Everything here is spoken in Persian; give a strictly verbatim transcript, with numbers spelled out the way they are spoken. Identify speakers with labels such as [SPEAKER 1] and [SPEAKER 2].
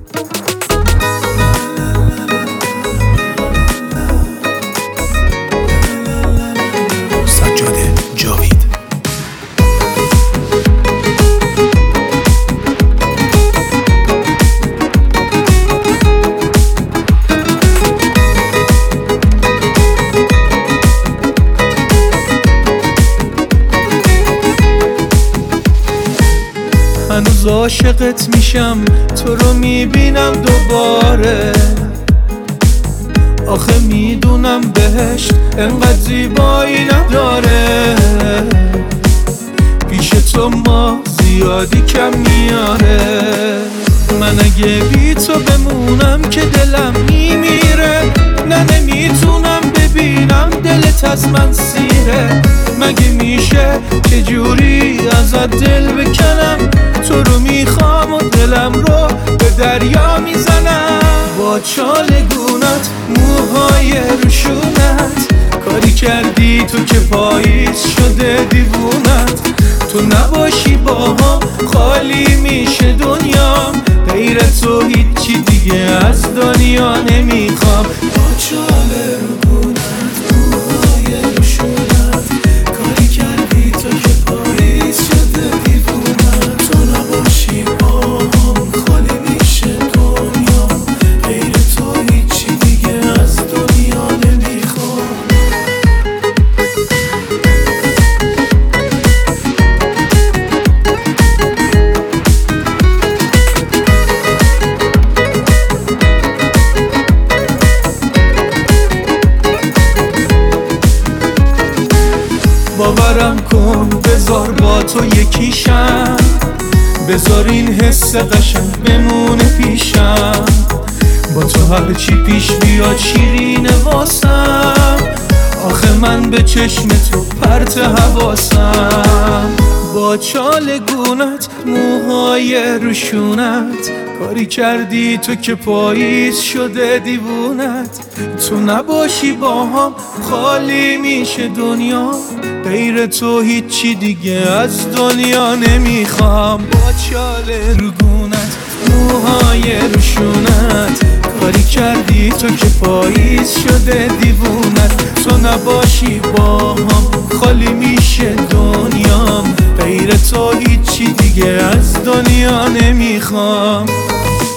[SPEAKER 1] سجاده جاوید.
[SPEAKER 2] هنوز عاشقت میشم، تو رو میبینم دوباره. آخه میدونم بهشت انقدر زیبایی نداره، پیش تو ما زیادی کم میاره. من اگه بی تو بمونم که دلم میمیره، نه نمیتونم ببینم دلت از من سیره. مگه میشه چجوری ازت دل بکنم؟ تو رو میخوام و دلم رو به دریا میزنم. با چالگونت، موهای روشونت، کاری کردی تو که پاییز شده دیوونت. تو نباشی با هم خالی میشه دنیام، غیر تو هیچی دیگه از دنیا نمیخوام. با چالگونت، موهای روشونت، کاری کردی تو که پاییز شده دیوونت. تو نباشی با هم خالی میشه دنیام، غیر تو هیچی دیگه از دنیا نمیخوام. باورم کن، بذار با تو یکیشم، بذار این حس قشنگ بمونه پیشم. با تو هرچی پیش بیاد شیرینه واسم، آخه من به چشم تو پرت حواسم. با چالگونت، موهای روشونت، کاری کردی تو که پاییز شده دیوونت. تو نباشی با هم خالی میشه دنیا، غیر تو هیچی دیگه از دنیا نمیخوام. با چالگونت، موهای روشونت، کاری کردی تو که پاییز شده دیوونت. تو نباشی با هم خالی میشه دنیام، غیر تو هیچی دیگه از دنیا نمیخوام.